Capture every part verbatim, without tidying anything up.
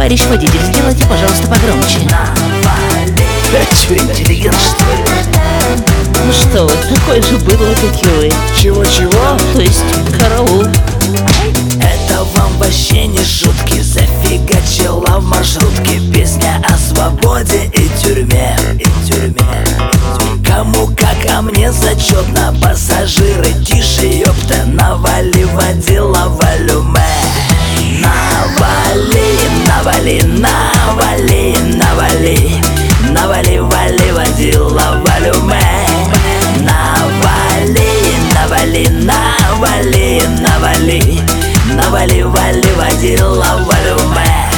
Товарищ водитель, сделайте, пожалуйста, погромче. Ты чё, интеллигент, что ли? Ну что вы, такой же быдло, как и вы. Чего-чего? То есть, караул. Это вам вообще не шутки. Зафигачила в маршрутке песня о свободе и тюрьме, и тюрьме. Кому как, а мне зачетно. Пассажиры, тише, ёпта. Навали, водила, волюме. Навали, навали, навали, навали. Навали, вали, водила, волюме. Навали, навали, навали, навали. Навали, вали, водила, волюме.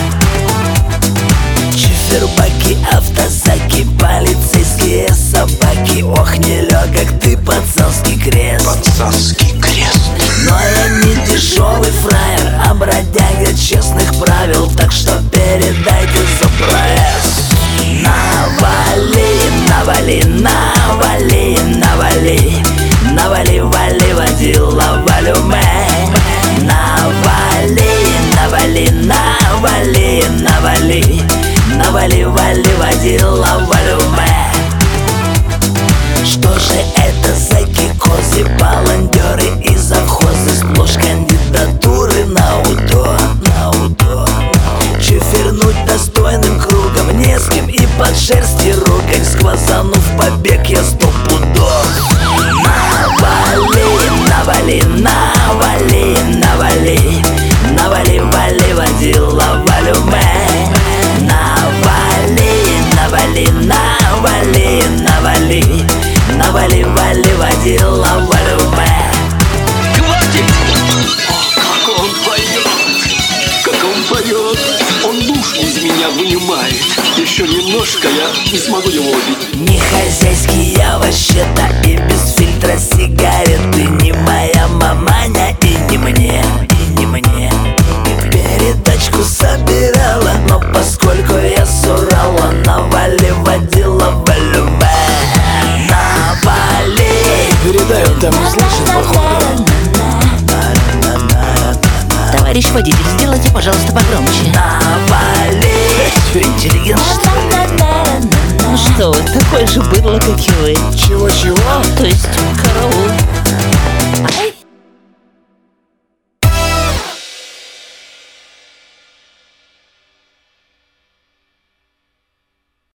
Чифербаки, автозаки, полицейские собаки. Ох, не легок ты, пацанский крест. Пацанский крест. Но я не дешевый фраер, а бродяга честных правил. Так что передайте за проезд. Навали, навали, навали, навали. Навали, вали, водила, волюме. Навали, навали, навали, навали. Навали, вали, водила, волюме. Что же это за кикози, баландеры и завхозы? Сплошь кандидатуры на УДО, на УДО. Чифернуть достойным кругом не с кем и под шерсти ругать. Сквозанув побег я сто пудов. Навали, навали, навали, навали. Навали, вали, водила, волюме. Навали, навали, навали, навали. Навали, вали, водила, волюме. Хватит! Как он поет! Как он поет! Он душу из меня вынимает. Еще немножко, я не смогу его убить. Не хозяйский я вообще-то, и без фильтра сигареты. Не моя маманя и не мне, и не мне. Передачку собирала, но поскольку я с Урала, навали, водила, волюме. Навали. Передают, там не слышит, походу. Товарищ водитель, сделайте, пожалуйста, погромче. Навали. Ты чё, интеллигент, что ли? Ну что вы, такой же быдло, как и вы. Чего-чего? То есть, караул.